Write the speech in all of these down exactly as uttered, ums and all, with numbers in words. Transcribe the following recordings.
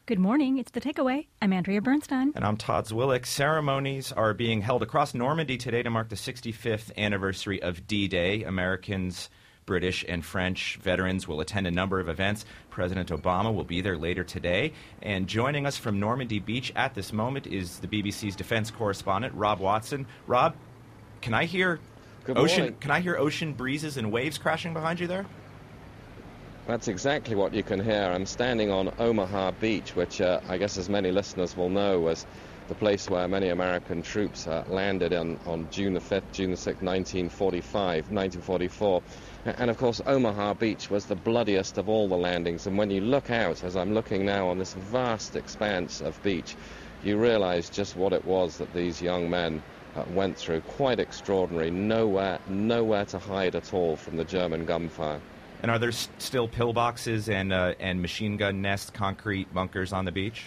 Good morning. It's The Takeaway. I'm Andrea Bernstein. And I'm Todd Zwillich. Ceremonies are being held across Normandy today to mark the sixty-fifth anniversary of D-Day. Americans, British, and French veterans will attend a number of events. President Obama will be there later today. And joining us from Normandy Beach at this moment is the B B C's defense correspondent, Rob Watson. Rob, can I hear Good ocean? morning. Can I hear ocean breezes and waves crashing behind you there? That's exactly what you can hear. I'm standing on Omaha Beach, which uh, I guess as many listeners will know was the place where many American troops uh, landed on, on June the fifth, June the sixth, nineteen forty-five, nineteen forty-four. And of course, Omaha Beach was the bloodiest of all the landings. And when you look out, as I'm looking now on this vast expanse of beach, you realize just what it was that these young men uh, went through. Quite extraordinary. Nowhere, nowhere to hide at all from the German gunfire. And are there s- still pillboxes and uh, and machine gun nest concrete bunkers on the beach?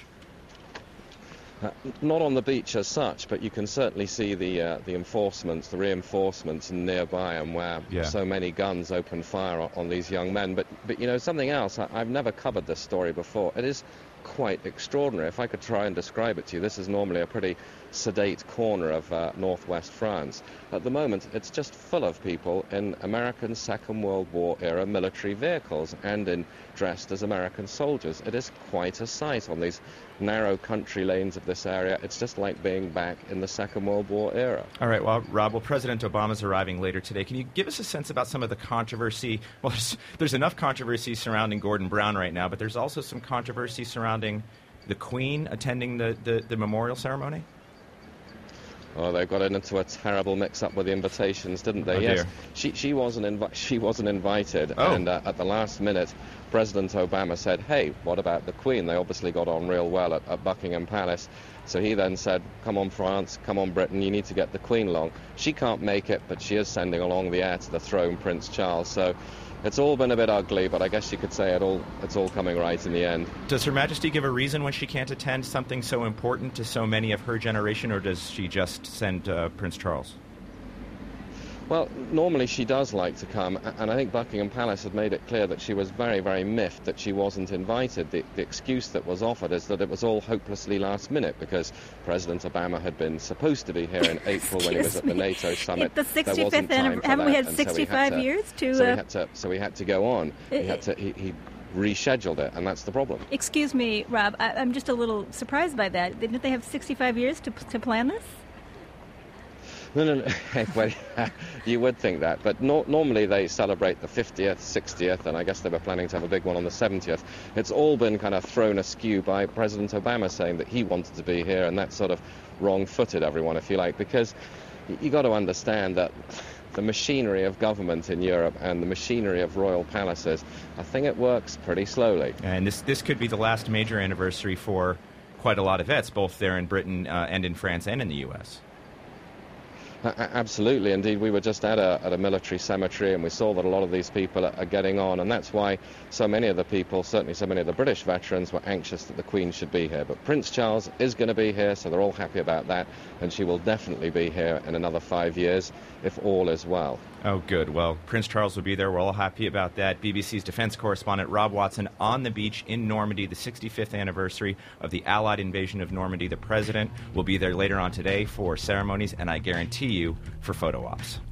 Uh, not on the beach as such, but you can certainly see the uh, the enforcements, the reinforcements nearby, and where Yeah. so many guns open fire on, on these young men. But but you know something else. I, I've never covered this story before. It is quite extraordinary. If I could try and describe it to you, this is normally a pretty sedate corner of uh, northwest France. At the moment, it's just full of people in American Second World War era military vehicles and in dressed as American soldiers. It is quite a sight on these narrow country lanes of this area. It's just like being back in the Second World War era. All right, well, Rob, well, President Obama's arriving later today. Can you give us a sense about some of the controversy? Well, there's, there's enough controversy surrounding Gordon Brown right now, but there's also some controversy surrounding the Queen attending the, the, the memorial ceremony? Oh, they got into a terrible mix-up with the invitations, didn't they? Oh, yes, dear. she she wasn't invi- she wasn't invited, Oh. and uh, at the last minute, President Obama said, "Hey, what about the Queen?" They obviously got on real well at, at Buckingham Palace, so he then said, "Come on, France, come on, Britain, you need to get the Queen along." She can't make it, but she is sending along the heir to the throne, Prince Charles. So it's all been a bit ugly, but I guess you could say it all it's all coming right in the end. Does Her Majesty give a reason when she can't attend something so important to so many of her generation, or does she just send uh, Prince Charles? Well, normally she does like to come, and I think Buckingham Palace had made it clear that she was very, very miffed that she wasn't invited. The, the excuse that was offered is that it was all hopelessly last minute because President Obama had been supposed to be here in April when he was at the NATO summit. The There wasn't sixty-fifth time anniversary. for Haven't we that, had and so he had sixty-five to- years to... So he Uh, had to, so he had to go on. He had to. He, he rescheduled it, and that's the problem. excuse me, Rob. I, I'm just a little surprised by that. Didn't they have sixty-five years to, to plan this? No, no, no. Well, you would think that, but no, normally they celebrate the fiftieth, sixtieth, and I guess they were planning to have a big one on the seventieth. It's all been kind of thrown askew by President Obama saying that he wanted to be here, and that sort of wrong-footed everyone, if you like, because you got to understand that the machinery of government in Europe and the machinery of royal palaces, I think it works pretty slowly. And this this could be the last major anniversary for quite a lot of vets, both there in Britain uh, and in France and in the U S A- a- Absolutely. Indeed, we were just at a, at a military cemetery and we saw that a lot of these people are, are getting on, and that's why so many of the people, certainly so many of the British veterans, were anxious that the Queen should be here. But Prince Charles is going to be here, so they're all happy about that, and she will definitely be here in another five years if all is well. Oh, good. Well, Prince Charles will be there. We're all happy about that. B B C's defense correspondent Rob Watson on the beach in Normandy, the sixty-fifth anniversary of the Allied invasion of Normandy. The president will be there later on today for ceremonies, and I guarantee you for photo ops.